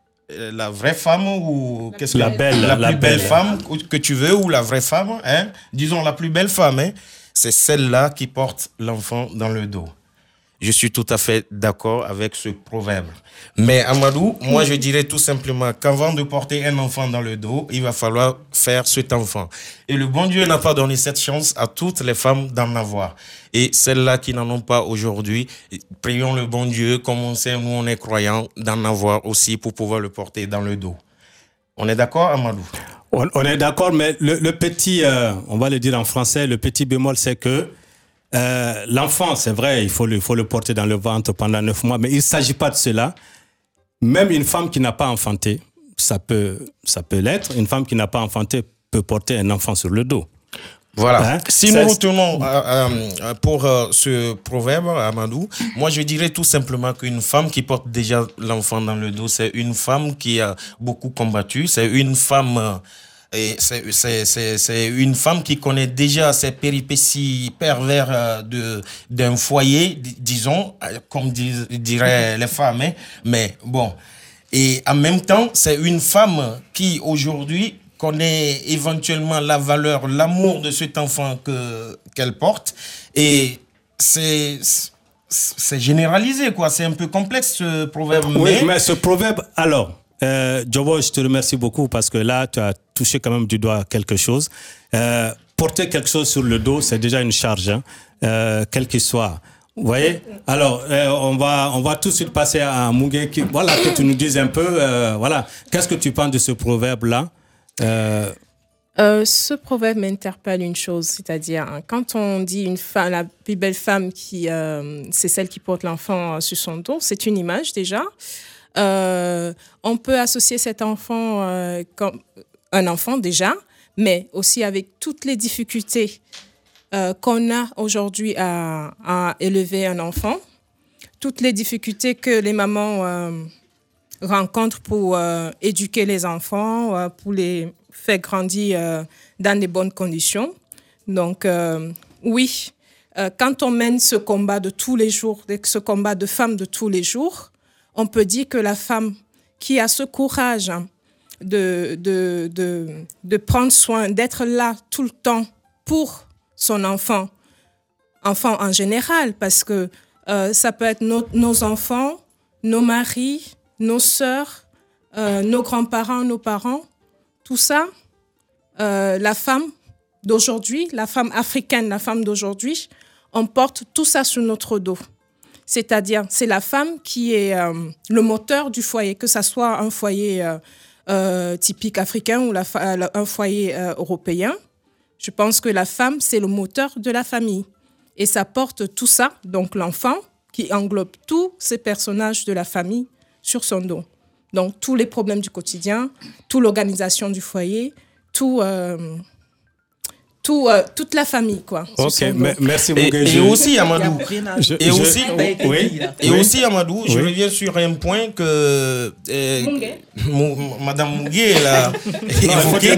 la vraie femme ou qu'est-ce que la plus belle femme que tu veux ou la vraie femme, hein, disons la plus belle femme, hein, c'est celle-là qui porte l'enfant dans le dos. Je suis tout à fait d'accord avec ce proverbe. Mais Amadou, moi je dirais tout simplement qu'avant de porter un enfant dans le dos, il va falloir faire cet enfant. Et le bon Dieu n'a pas donné cette chance à toutes les femmes d'en avoir. Et celles-là qui n'en ont pas aujourd'hui, prions le bon Dieu, comme on sait, nous on est croyants, d'en avoir aussi pour pouvoir le porter dans le dos. On est d'accord, Amadou? On est d'accord, mais le petit, on va le dire en français, le petit bémol, c'est que l'enfant, c'est vrai, il faut le porter dans le ventre pendant 9 mois, mais il ne s'agit pas de cela. Même une femme qui n'a pas enfanté, ça peut l'être. Une femme qui n'a pas enfanté peut porter un enfant sur le dos. Voilà. Hein? Si nous retournons pour ce proverbe, Amadou, moi je dirais tout simplement qu'une femme qui porte déjà l'enfant dans le dos, c'est une femme qui a beaucoup combattu, c'est une femme... Et c'est une femme qui connaît déjà ces péripéties pervers d'un foyer, disons, comme diraient les femmes. Hein. Mais bon, et en même temps, c'est une femme qui aujourd'hui connaît éventuellement la valeur, l'amour de cet enfant qu'elle porte. Et c'est généralisé, quoi. C'est un peu complexe ce proverbe. Oui, mais ce proverbe, alors... Jovo, je te remercie beaucoup parce que là, tu as touché quand même du doigt quelque chose. Porter quelque chose sur le dos, c'est déjà une charge, hein, quel qu'il soit. Vous voyez? Alors, on va tout de suite passer à Mungué, que tu nous dises un peu, qu'est-ce que tu penses de ce proverbe-là? Ce proverbe m'interpelle une chose, c'est-à-dire quand on dit une femme, la plus belle femme c'est celle qui porte l'enfant sur son dos, c'est une image déjà. On peut associer cet enfant comme un enfant déjà, mais aussi avec toutes les difficultés qu'on a aujourd'hui à élever un enfant, toutes les difficultés que les mamans rencontrent pour éduquer les enfants, pour les faire grandir dans des bonnes conditions. Donc, oui, quand on mène ce combat de tous les jours, ce combat de femmes de tous les jours, on peut dire que la femme qui a ce courage de prendre soin, d'être là tout le temps pour son enfant en général, parce que ça peut être nos enfants, nos maris, nos sœurs, nos grands-parents, nos parents, tout ça, la femme d'aujourd'hui, la femme africaine, la femme d'aujourd'hui, on porte tout ça sur notre dos. C'est-à-dire, c'est la femme qui est le moteur du foyer, que ça soit un foyer typique africain ou un foyer européen. Je pense que la femme, c'est le moteur de la famille. Et ça porte tout ça, donc l'enfant, qui englobe tous ces personnages de la famille sur son dos. Donc, tous les problèmes du quotidien, toute l'organisation du foyer, toute la famille, quoi. Ok, merci beaucoup. Et aussi, Amadou, Amadou, je reviens sur un point que Madame Mungué a évoqué,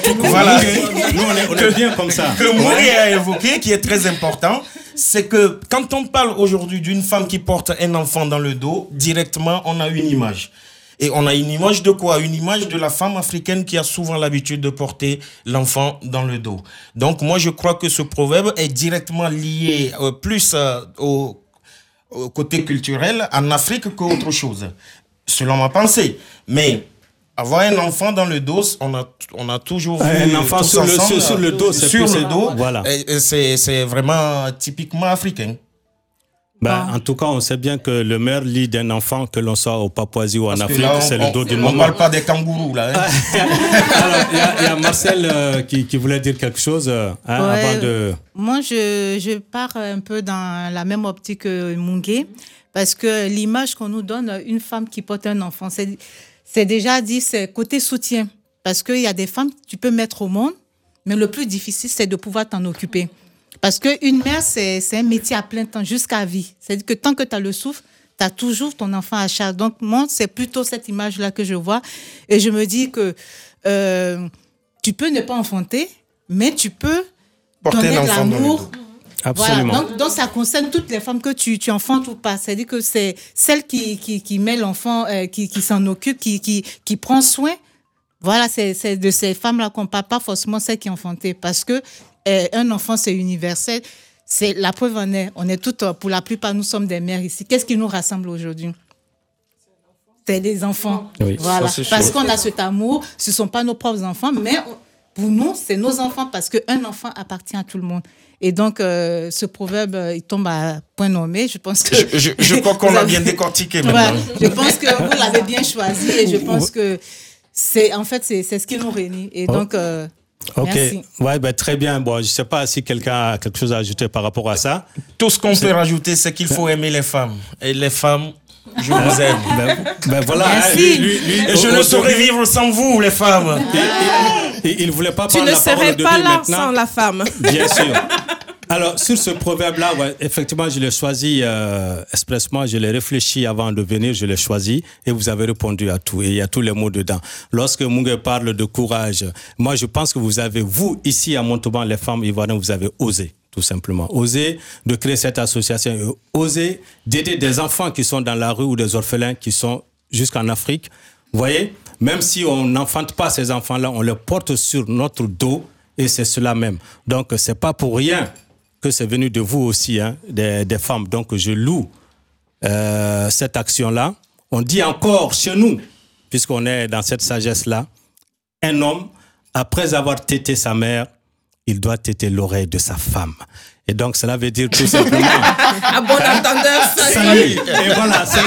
on est bien comme ça. Que Mungué a évoqué, qui est très important, c'est que quand on parle aujourd'hui d'une femme qui porte un enfant dans le dos, directement, on a une image. Et on a une image de quoi? Une image de la femme africaine qui a souvent l'habitude de porter l'enfant dans le dos. Donc moi, je crois que ce proverbe est directement lié plus au côté culturel en Afrique qu'autre chose, selon ma pensée. Mais avoir un enfant dans le dos, on a toujours vu un enfant sur le dos. Voilà. C'est vraiment typiquement africain. En tout cas, on sait bien que le meilleur lit d'un enfant, que l'on soit au Papouasie ou en Afrique, c'est le dos d'une maman. On ne parle pas des kangourous, là. Hein. Alors, il y a Marcel qui voulait dire quelque chose avant de... Moi, je pars un peu dans la même optique que Mungué, parce que l'image qu'on nous donne, une femme qui porte un enfant, c'est déjà dit, c'est côté soutien. Parce qu'il y a des femmes que tu peux mettre au monde, mais le plus difficile, c'est de pouvoir t'en occuper. Parce qu'une mère, c'est un métier à plein temps, jusqu'à vie. C'est-à-dire que tant que tu as le souffle, tu as toujours ton enfant à charge. Donc, moi, c'est plutôt cette image-là que je vois. Et je me dis que tu peux ne pas enfanter, mais tu peux donner de l'amour. Absolument. Voilà. Donc, ça concerne toutes les femmes que tu enfantes ou pas. C'est-à-dire que c'est celle qui met l'enfant, qui s'en occupe, qui prend soin. Voilà, c'est de ces femmes-là qu'on ne parle pas forcément celles qui ont enfanté. Parce que un enfant, c'est universel. C'est la preuve en est. On est toutes, pour la plupart, nous sommes des mères ici. Qu'est-ce qui nous rassemble aujourd'hui? C'est les enfants. Oui, voilà. Parce qu'on a cet amour. Ce ne sont pas nos propres enfants, mais pour nous, c'est nos enfants parce qu'un enfant appartient à tout le monde. Et donc, ce proverbe, il tombe à point nommé. Je pense que... Je crois qu'on l'a bien décortiqué maintenant. Je pense que vous l'avez bien choisi et je pense que c'est ce qui nous réunit. Et donc... Ok, merci. Très bien. Bon, je ne sais pas si quelqu'un a quelque chose à ajouter par rapport à ça. Tout ce qu'on peut rajouter, c'est qu'il faut aimer les femmes. Et les femmes, je vous aime. Voilà. Merci. Et je ne saurais vivre sans vous, les femmes. Il ne voulait pas tu prendre la parole de lui maintenant. Tu ne serais pas là sans la femme. Bien sûr. Alors, sur ce proverbe-là, effectivement, je l'ai choisi expressement, je l'ai réfléchi avant de venir, je l'ai choisi et vous avez répondu à tout. Et il y a tous les mots dedans. Lorsque Mungué parle de courage, moi, je pense que vous, ici à Montauban, les femmes ivoiriennes, vous avez osé, tout simplement. Osé de créer cette association, osé d'aider des enfants qui sont dans la rue ou des orphelins qui sont jusqu'en Afrique. Vous voyez, même si on n'enfante pas ces enfants-là, on les porte sur notre dos et c'est cela même. Donc, c'est pas pour rien que c'est venu de vous aussi, des femmes. Donc, je loue cette action-là. On dit encore chez nous, puisqu'on est dans cette sagesse-là, un homme, après avoir tété sa mère, il doit têter l'oreille de sa femme. Et donc, cela veut dire tout simplement... À bon entendeur, ça. Et voilà, ça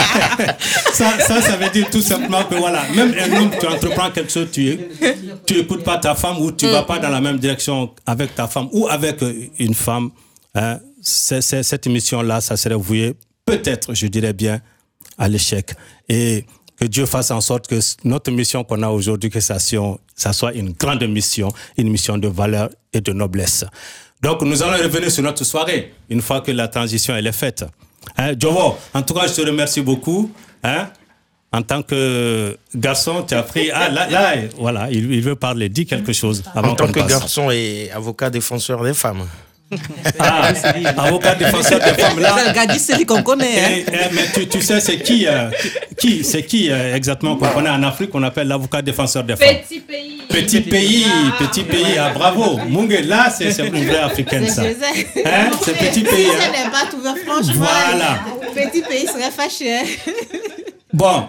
veut dire tout simplement que voilà, même un homme, tu entreprends quelque chose, tu écoutes pas ta femme ou tu vas pas dans la même direction avec ta femme ou avec une femme, hein, cette émission-là, ça serait voué, peut-être, je dirais bien, à l'échec. Et que Dieu fasse en sorte que notre mission qu'on a aujourd'hui, que ça soit une grande mission, une mission de valeur et de noblesse. Donc, nous allons revenir sur notre soirée, une fois que la transition elle est faite. Hein, Jovo, en tout cas, je te remercie beaucoup. Hein? En tant que garçon, tu as pris... Ah, là voilà, il veut parler. Dis quelque chose avant en tant que garçon et avocat défenseur des femmes. Ah, avocat défenseur des femmes, là. Gadi, c'est lui qu'on connaît. Mais tu sais, c'est qui exactement qu'on connaît en Afrique, qu'on appelle l'avocat défenseur des femmes. Petit pays. Ah, bravo. Mungue, là, c'est une vraie africaine, ça. Hein? C'est petit pays. Si ce n'est pas tout, franchement, voilà. Petit pays serait fâché. Bon,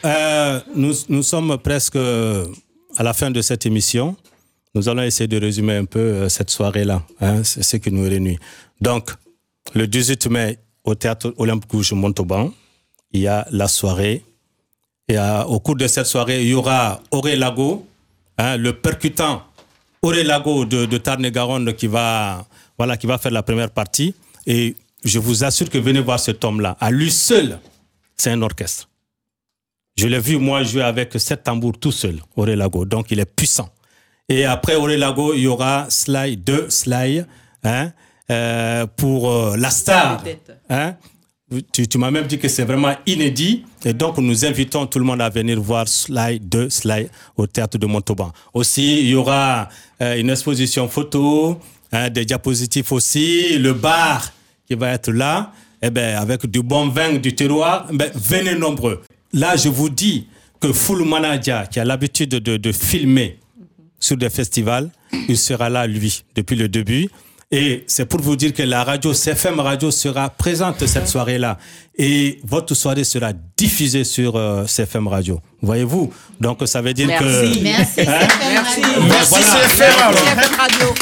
nous sommes presque à la fin de cette émission. Nous allons essayer de résumer un peu cette soirée-là. Hein, c'est ce qui nous réunit. Donc, le 18 mai, au Théâtre Olympique Gouges Montauban, il y a la soirée. Et au cours de cette soirée, il y aura Auré Lago, hein, le percutant Auré Lago de Tarn-et-Garonne qui va faire la première partie. Et je vous assure que venez voir cet homme-là. À lui seul, c'est un orchestre. Je l'ai vu, moi, jouer avec 7 tambours tout seul, Auré Lago. Donc, il est puissant. Et après Auré Lago, il y aura Sly, hein, pour la star. Hein. Tu m'as même dit que c'est vraiment inédit. Et donc, nous invitons tout le monde à venir voir Sly au Théâtre de Montauban. Aussi, il y aura une exposition photo, hein, des diapositives aussi, le bar qui va être là, avec du bon vin du terroir. Venez nombreux. Là, je vous dis que Full Manager, qui a l'habitude de filmer sur des festivals, il sera là, lui, depuis le début. Et c'est pour vous dire que la radio, CFM Radio, sera présente cette soirée-là. Et votre soirée sera diffusée sur CFM Radio. Voyez-vous? Donc, ça veut dire que... Merci, hein? Merci, CFM Radio.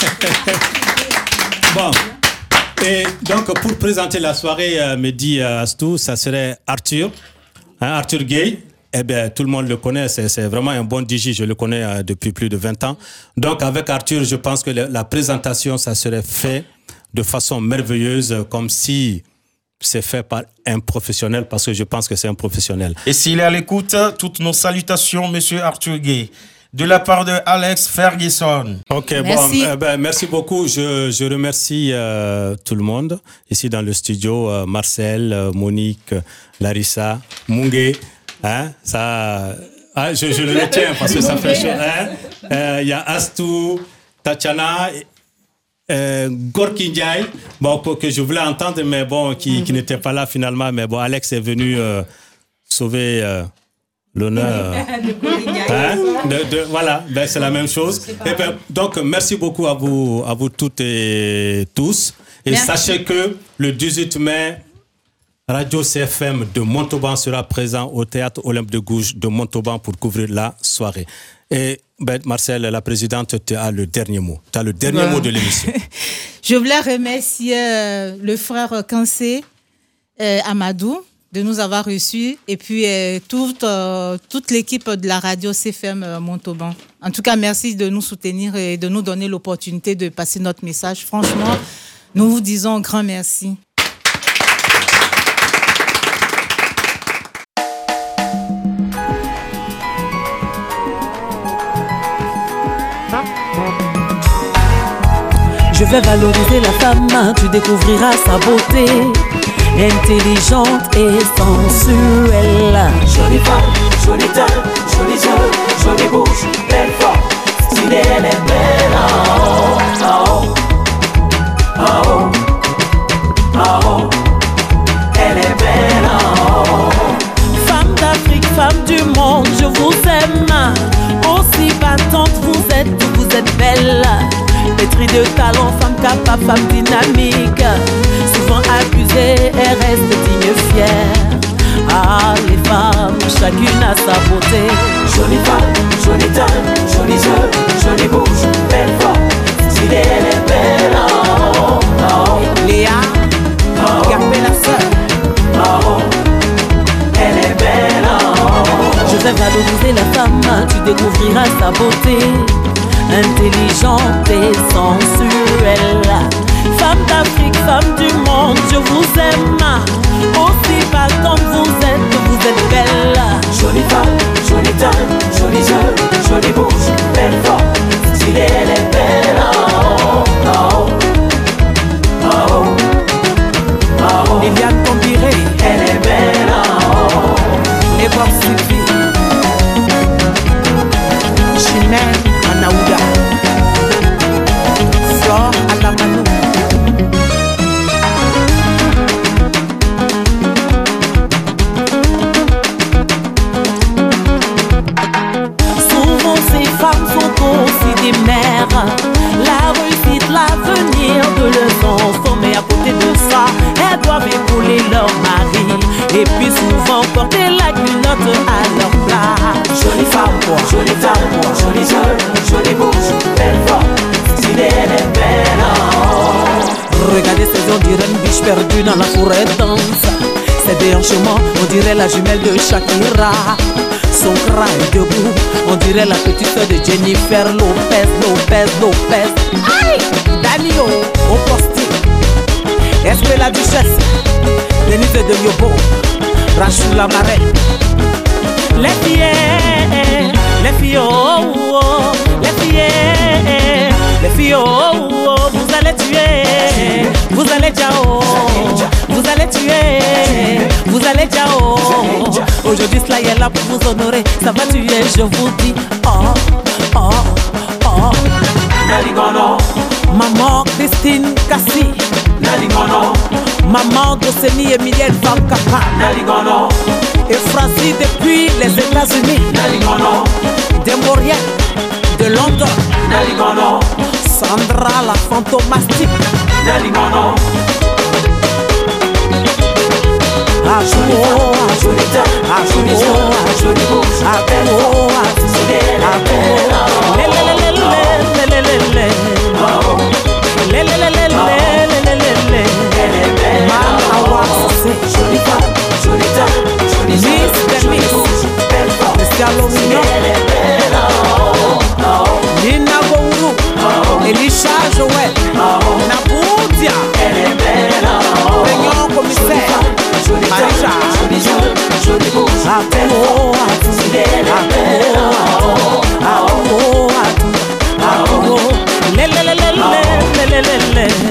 Bon. Et donc, pour présenter la soirée, Mehdi Astou, ça serait Arthur. Hein, Arthur Gay. Eh bien, tout le monde le connaît, c'est vraiment un bon DJ, je le connais depuis plus de 20 ans. Donc, avec Arthur, je pense que la présentation, ça serait fait de façon merveilleuse, comme si c'est fait par un professionnel, parce que je pense que c'est un professionnel. Et s'il est à l'écoute, toutes nos salutations, monsieur Arthur Gay, de la part de Alex Ferguson. Ok, merci. Bon, merci beaucoup. Je remercie tout le monde, ici dans le studio, Marcel, Monique, Larissa, Mungue. Hein, ça, je le retiens parce que ça fait chaud. Hein? Y a Astou, Tatiana, Gorky Ndiaye, bon, que je voulais entendre, mais bon, qui n'était pas là finalement. Mais bon, Alex est venu sauver l'honneur. Hein? Voilà, c'est la même chose. Et donc, merci beaucoup à vous toutes et tous. Et merci. Sachez que le 18 mai, Radio CFM de Montauban sera présent au Théâtre Olympique de Gouges de Montauban pour couvrir la soirée. Et Marcel, la présidente, tu as le dernier mot. Tu as le dernier mot de l'émission. Je voulais remercier le frère Kansé, Amadou, de nous avoir reçus, et puis toute l'équipe de la radio CFM Montauban. En tout cas, merci de nous soutenir et de nous donner l'opportunité de passer notre message. Franchement, nous vous disons un grand merci. Je vais valoriser la femme, tu découvriras sa beauté, intelligente et sensuelle. Jolie femme, jolie teint, jolis yeux, jolie bouche, belle forme, stylée, elle est belle. Elle est belle. Femme d'Afrique, femme du monde, je vous aime. Aussi battante vous êtes belle. Pétrie de talent, femme capable, femme dynamique. Souvent accusée, elle reste digne, fière. Ah, les femmes, chacune a sa beauté. Jolie femme, jolie teint, jolis yeux, jolie bouche, belle forme, elle est belle. Léa, Gapé la sœur. Elle est belle. Je vais valoriser la femme, tu découvriras sa beauté. Intelligente et sensuelle. Femme d'Afrique, femme du monde, je vous aime. Aussi pas comme vous êtes belle. Jolie femme, jolie teint, jolis yeux, jolie bouche, belle forme. Stylée, elle est belle. Liliane Tombiré, elle est belle. Et Bob Sylvie, Chimène Anaouda, Flore Alamanou. Souvent ces femmes sont aussi des mères. La réussite, l'avenir de leurs enfants. Mais à côté de ça, elles doivent épauler leur mari. Et puis souvent porter la culotte à leur place. Jolie femme, jolis yeux, jolie bouche, belle forme. Stylée, elle est belle. Regardez ces yeux, on dirait une biche perdue dans la forêt dense. Ses déhanchements, on dirait la jumelle de Shakira. Son bras est debout, on dirait la petite soeur de Jennifer Lopez. Aïe! Danio, au postier. Est-ce que la duchesse, Denise de Yobo, Rachou la marraine. Les filles, oh, les filles, oh, vous allez tuer, vous allez ciao, vous allez tuer, vous allez ciao. Aujourd'hui, cela est là pour vous honorer, ça va tuer, je vous dis, oh. Naligono, Maman Christine Kassi, Naligono, maman d'Océnie Emilienne Van Kappa, Naligono, et Francie depuis les États-Unis, Naligono, de Montréal, de Londres, Naligono, Sandra la fantomastique, Naligono, jolie teint, jolis yeux, jolie bouche, belle forme. Stylée, elle est belle. Jolie femme, jolie teint, jolis yeux, jolie bouche, belle forme. Stylée, elle est belle. Nina Bongo, Elisha Joël, Naboudia, Elle est belle. Réunion commissaire, Marisha, Jolis yeux, jolie bouche, belle forme. Stylée, elle est belle. Le